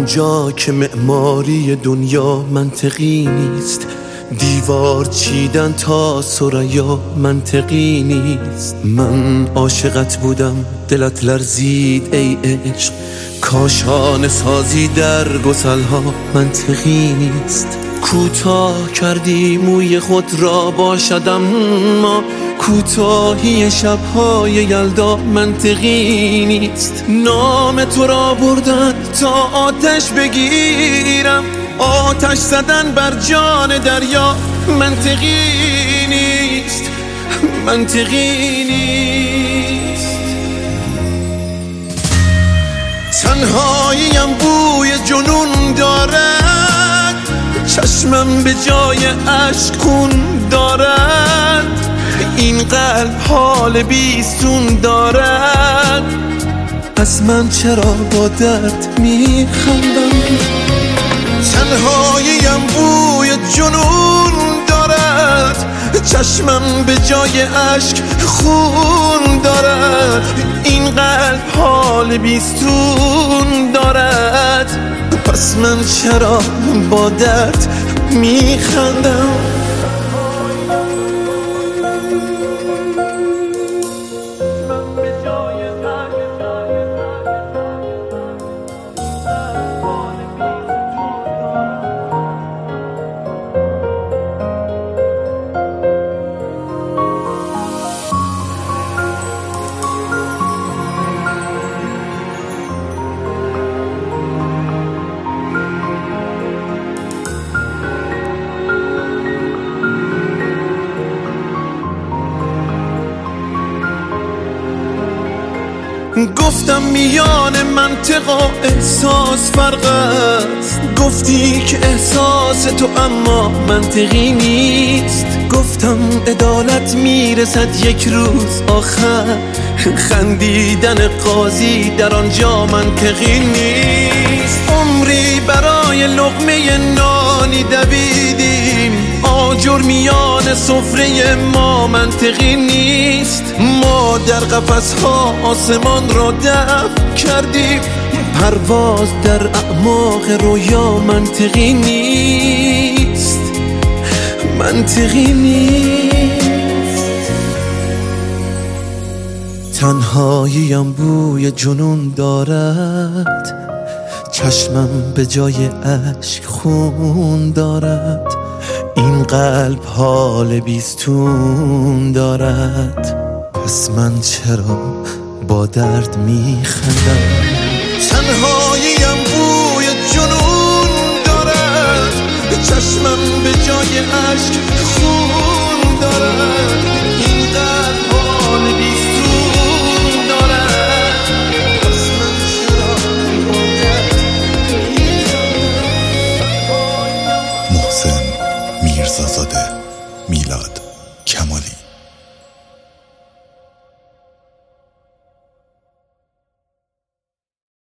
اونجا که معماری دنیا منطقی نیست، دیوار چیدن تا ثریا منطقی نیست. من عاشقت بودم دلت لرزید ای عشق، کاشانه سازی در گسلها منطقی نیست. کوتاه کردی موی خود را باشد، اما کوتاهی شب‌های یلدا منطقی نیست. نام تو را بردن تا آتش بگیرم، آتش زدن بر جان دریا منطقی نیست، منطقی نیست. تنهاییم بوی جنون دارد، چشمم به جای اشک خون دارد، این قلب حال بیستون دارد. از من چرا با درد میخندم؟ تنهاییم بوی جنون دارد، چشمم به جای اشک خون دارد، این قلب حال بیستون دارد. پس من چرا با درد میخندم؟ گفتم میان منطق و احساس فرق است، گفتی که احساس تو اما منطقی نیست. گفتم عدالت میرسد یک روز آخر، خندیدن قاضی در آنجا منطقی نیست. عمری برای لقمه نانی دویدیم، آجر میان سفره ما منطقی نیست. ما در قفس‌ها آسمان را دفع کردیم، پرواز در اعماق رویا منطقی نیست، منطقی نیست. تنهاییم بوی جنون دارد، چشمم به جای اشک خون دارد، این قلب حال بیستون دارد. پس من چرا با درد میخندم؟ تنهاییم بوی جنون دارد، چشمم به جای اشک خون دارد، این قلب حال بیستون دارد. پس من چرا با درد میخندم؟ محسن میرزازاده، میلاد کمالی.